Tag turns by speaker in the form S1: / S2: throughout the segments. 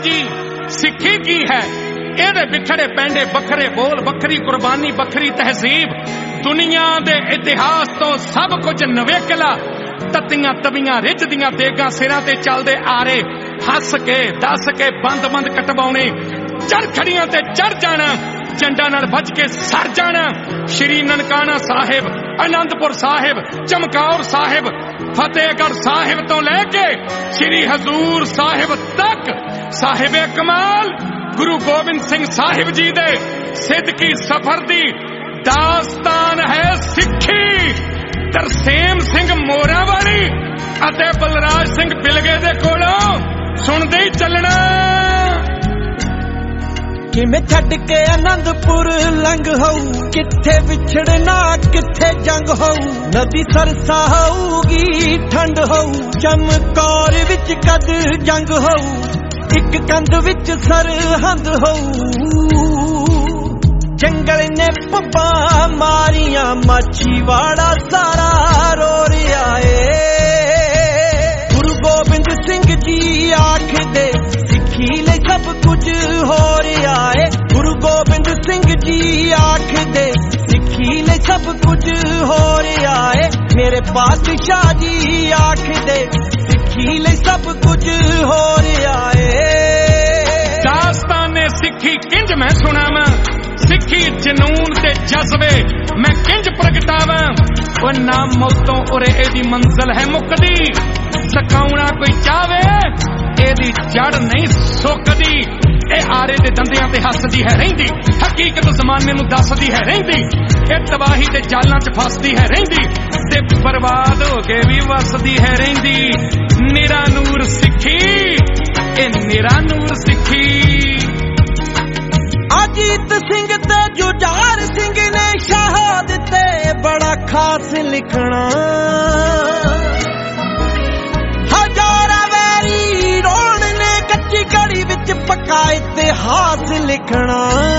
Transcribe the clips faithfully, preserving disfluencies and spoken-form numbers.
S1: जी सिक्खी की है? ਇਹਦੇ ਵਿਖੜੇ ਪੈਂਡੇ ਵੱਖਰੇ ਬੋਲ, ਵੱਖਰੀ ਕੁਰਬਾਨੀ, ਵੱਖਰੀ ਤਹਿਜ਼ੀਬ, ਦੁਨੀਆ ਦੇ ਇਤਿਹਾਸ ਤੋਂ ਸਭ ਕੁਝ ਨਵੇਕਲਾ, ਤੱਤੀਆਂ ਤਵੀਆਂ ਰਿੱਝਦੀਆਂ ਦੇਗਾਂ ਸਿਰਾਂ ਤੇ ਚੱਲਦੇ ਆ ਰਹੇ, ਹੱਸ ਕੇ ਦੱਸ ਕੇ ਬੰਦ ਬੰਦ ਕਟਵਾਉਣੇ, ਚਰਖੜੀਆਂ ਤੇ ਚੜ ਜਾਣਾ, ਜੰਡਾਂ ਨਾਲ ਵੱਜ ਕੇ ਸਰ ਜਾਣਾ। ਸ਼੍ਰੀ ਨਨਕਾਣਾ ਸਾਹਿਬ, ਆਨੰਦਪੁਰ ਸਾਹਿਬ, ਚਮਕੌਰ ਸਾਹਿਬ, ਫਤਿਹਗੜ੍ਹ ਸਾਹਿਬ ਤੋਂ ਲੈ ਕੇ ਸ਼੍ਰੀ ਹਜ਼ੂਰ ਸਾਹਿਬ ਤੱਕ ਸਾਹਿਬੇ ਕਮਾਲ ਗੁਰੂ ਗੋਬਿੰਦ ਸਿੰਘ ਸਾਹਿਬ ਜੀ ਦੇ ਸਿੱਦਕੀ ਸਫ਼ਰ ਦੀ ਦਾਸਤਾਨ ਹੈ ਸਿੱਖੀ। ਤਰਸੇਮ ਸਿੰਘ ਮੋਰਾਂ ਵਾਲੀ ਅਤੇ ਬਲਰਾਜ ਸਿੰਘ ਬਿਲਗੇ ਦੇ ਕੋਲੋਂ ਸੁਣਦੇ ਹੀ ਚੱਲਣਾ।
S2: ਕਿਵੇਂ ਛੱਡ ਕੇ ਆਨੰਦਪੁਰ ਲੰਘ ਹੋਊ, ਕਿੱਥੇ ਵਿਛੜਨਾ ਕਿੱਥੇ ਜੰਗ ਹੋਊ, ਨਦੀ ਸਰਸਾ ਹੋਊਗੀ ਠੰਡ ਹੋਊ, ਚਮਕੌਰ ਵਿੱਚ ਕਦ ਜੰਗ ਹੋਊ, ਇੱਕ ਕੰਧ ਵਿੱਚ ਸਰਹੰਦ ਹੋਊ, ਜੰਗਲ ਨੇ ਪੱਪਾਂ ਮਾਰੀਆਂ, ਮਾਛੀਵਾੜਾ ਸਾਰਾ ਰੋ ਰਿਹਾ ਏ। ਗੁਰੂ ਗੋਬਿੰਦ ਸਿੰਘ ਜੀ ਆਖਦੇ ਸਿੱਖੀ ਲਈ ਸਭ ਕੁਝ ਹੋ ਰਿਹਾ ਏ। ਗੁਰੂ ਗੋਬਿੰਦ ਸਿੰਘ ਜੀ ਆਖਦੇ ਸਿੱਖੀ ਲਈ ਸਭ ਕੁਝ ਹੋ ਰਿਹਾ ਏ। ਮੇਰੇ ਪਾਤਸ਼ਾਹ ਜੀ ਆਖਦੇ ਸਿੱਖੀ ਲਈ ਸਭ ਕੁਝ ਹੋ ਰਿਹਾ ਏ।
S1: ਦਾਸਤਾਨੇ ਸਿੱਖੀ ਕਿੰਜ ਮੈਂ ਸੁਣਾਵਾਂ, ਸਿੱਖੀ ਜਨੂਨ ਤੇ ਜਜ਼ਬੇ ਮੈਂ ਕਿੰਜ ਪ੍ਰਗਟਾਵਾਂ। ਉਹ ਨਾ ਮੌਤੋਂ ਉਰੇ ਇਹਦੀ ਮੰਜ਼ਿਲ ਹੈ ਮੁੱਕਦੀ, ਸਕਾਉਣਾ ਕੋਈ ਚਾਵੇ ਇਹਦੀ ਜੜ ਨਹੀਂ ਸੁੱਕਦੀ। ਇਹ ਆਰੇ ਦੇ ਦੰਦਿਆਂ ਤੇ ਹੱਸਦੀ ਹੈ ਰਹਿੰਦੀ, ਹਕੀਕਤ ਜ਼ਮਾਨੇ ਨੂੰ ਦੱਸਦੀ ਹੈ ਰਹਿੰਦੀ। ਇਹ ਤਬਾਹੀ ਦੇ ਜਾਲਾਂ 'ਚ ਫਸਦੀ ਹੈ ਰਹਿੰਦੀ, ਤੇ ਬਰਬਾਦ ਹੋ ਕੇ ਵੀ ਵਸਦੀ ਹੈ ਰਹਿੰਦੀ। ਨਿਰਾ ਨੂਰ ਸਿੱਖੀ, ਇਹ ਨਿਰਾ ਨੂਰ ਸਿੱਖੀ।
S2: ਅਜੀਤ ਸਿੰਘ ਤੇ ਜੁਝਾਰ ਸਿੰਘ ਨੇ ਸ਼ਹਾਦਤ ਤੇ ਬੜਾ ਖਾਸ ਲਿਖਣਾ, ਹਜ਼ਾਰਾਂ ਵੈਰੀ ਰੋਣ ਨੇ ਕੱਚੀ ਘੜੀ ਵਿੱਚ ਪੱਕਾ ਇਤਿਹਾਸ ਲਿਖਣਾ।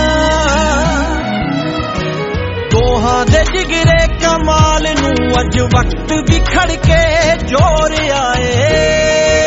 S2: ਦੋਹਾਂ ਦੇ ਜਿਗਰੇ ਕਮਾਲ ਨੂੰ ਅੱਜ ਵਕਤ ਵੀ ਖੜ ਕੇ ਜੋਰ ਆਏ।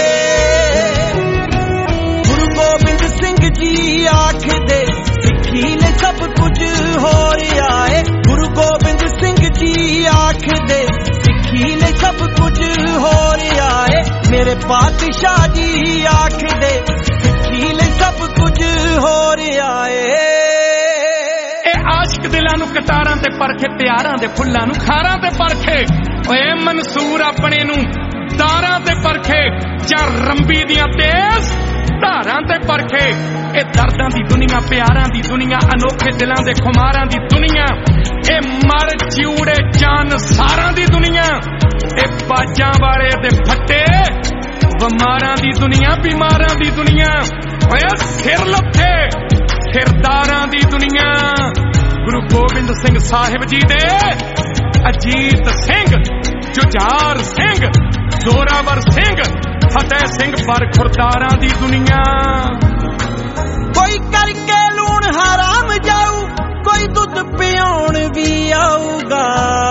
S2: ਗੁਰੂ ਗੋਬਿੰਦ ਸਿੰਘ ਜੀ ਆਖਦੇ ਸਿੱਖੀ ਲਈ ਸਭ ਕੁਝ ਹੋ ਰਿਹਾ ਏ। ਗੁਰੂ ਗੋਬਿੰਦ ਸਿੰਘ ਜੀ ਆਖਦੇ ਸਿੱਖੀ ਲਈ ਸਭ ਕੁਝ ਹੋ ਰਿਹਾ ਏ। ਮੇਰੇ ਪਾਤਸ਼ਾਹ ਜੀ ਆਖਦੇ ਸਿੱਖੀ ਲਈ ਸਭ ਕੁਝ ਹੋ ਰਿਹਾ ਏ।
S1: ਇਹ ਆਸ਼ਕ ਦਿਲਾਂ ਨੂੰ ਕਤਾਰਾਂ ਤੇ ਪਰਖੇ, ਪਿਆਰਾਂ ਦੇ ਫੁੱਲਾਂ ਨੂੰ ਖਾਰਾਂ ਤੇ ਪਰਖੇ। ਓਏ ਮਨਸੂਰ ਆਪਣੇ ਨੂੰ ਤਾਰਾਂ ਤੇ ਪਰਖੇ, ਜਾਂ ਰੰਬੀ ਦੀਆਂ ਤੇਜ਼ ਧਾਰਾਂ ਤੇ ਪਰਖੇ। ਇਹ ਦਰਦਾਂ ਦੀ ਦੁਨੀਆ, ਪਿਆਰਾਂ ਦੀ ਦੁਨੀਆ, ਅਨੋਖੇ ਦਿਲਾਂ ਦੇ ਖੁਮਾਰਾਂ ਦੀ ਦੁਨੀਆ, ਇਹ ਮਰ ਚਿਊੜੇ ਜਾਨ ਸਾਰਾਂ ਦੀ ਦੁਨੀਆ, ਇਹ ਬਾਜਾਂ ਵਾਲੇ ਦੇ ਫੱਟੇ ਬਿਮਾਰਾਂ ਦੀ ਦੁਨੀਆ, ਬਿਮਾਰਾਂ ਦੀ ਦੁਨੀਆ। ਓਏ ਸਿਰ ਲੱਥੇ ਸਿਰਦਾਰਾਂ ਦੀ ਦੁਨੀਆ। ਗੁਰੂ ਗੋਬਿੰਦ ਸਿੰਘ ਸਾਹਿਬ ਜੀ ਦੇ ਅਜੀਤ ਸਿੰਘ, ਜੁਝਾਰ ਸਿੰਘ, ਜ਼ੋਰਾਵਰ ਸਿੰਘ, ਫਤਿਹ ਸਿੰਘ ਪਰ ਖੁਰਦਾਰਾਂ ਦੀ ਦੁਨੀਆ।
S2: ਕੋਈ ਕਰਕੇ ਲੂਣ ਹਰਾਮ ਜਾਊ, ਕੋਈ ਦੁੱਧ ਪਿਆਉਣ ਵੀ ਆਊਗਾ।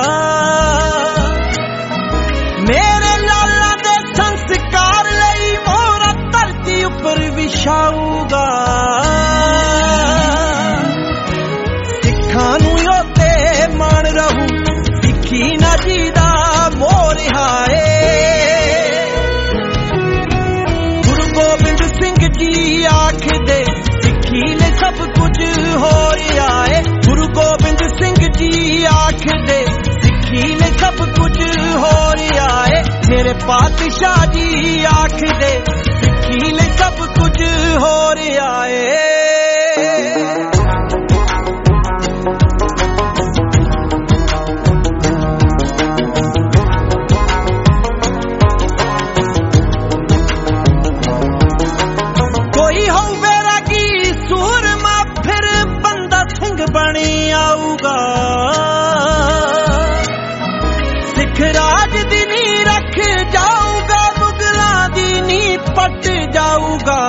S2: ਮੇਰੇ ਲਾਲਾਂ ਦੇ ਸੰਸਕਾਰ ਲਈ ਮੋਹਰਾ ਧਰਤੀ ਉੱਪਰ ਵਿਛਾਊਗਾ। ਸਿੱਖਾਂ ਨੂੰ ਉਹਤੇ ਮਾਣ ਰਹੂ, ਸਿੱਖੀ ਨਾ ਜੀ ਦਾ ਮੋਹ ਰਿਹਾ ਏ। ਗੁਰੂ ਗੋਬਿੰਦ ਸਿੰਘ ਜੀ ਆਖਦੇ ਸਿੱਖੀ ਲਈ ਸਭ ਕੁਝ ਹੋ ਰਿਹਾ ਏ। ਗੁਰੂ ਗੋਬਿੰਦ ਸਿੰਘ ਜੀ ਆਖਦੇ ਸਿੱਖੀ ਲਈ ਸਭ ਕੁਝ ਹੋ ਰਿਹਾ ਏ। ਮੇਰੇ ਪਾਤਸ਼ਾਹ ਜੀ ਆਖਦੇ ਸਿੱਖੀ ਲਈ ਸਭ ਕੁਝ ਹੋ ਰਿਹਾ ਏ। ਕੋਈ ਹੋਵੇ ਰਾਗੀ ਸੂਰਮਾ, ਫਿਰ ਬੰਦਾ ਸਿੰਘ ਬਣ ਆਊਗਾ। ਸਿੱਖ ਰਾਜ ਦੀ ਨੀਂਹ ਰੱਖ ਜਾਊਗਾ, ਮੁਗਲਾਂ ਦੀ ਨੀਂਹ ਪੱਟ ਜਾਊਗਾ।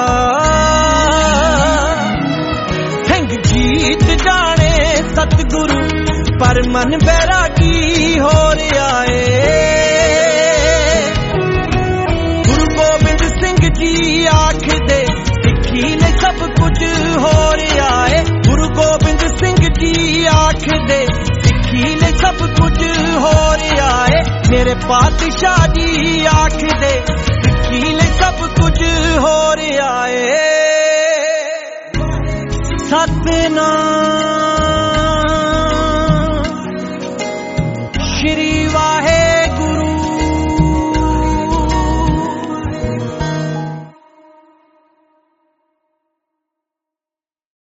S2: ਸਿੰਘ ਜੀਤ ਜਾਣੇ ਸਤਿਗੁਰੂ, ਪਰ ਮਨ ਬੈਰਾਗੀ ਹੋ ਰਿਹਾ ਏ। ਗੁਰੂ ਗੋਬਿੰਦ ਸਿੰਘ ਜੀ ਆਖਦੇ ਸਿੱਖੀ सब कुछ हो रहा है। गुरु गोबिंद सिंह जी आखदे सिक्खी ले सब कुछ हो रहा है। मेरे पातशाह जी आखदे सिक्खी ले सब कुछ हो रहा है। सतनाम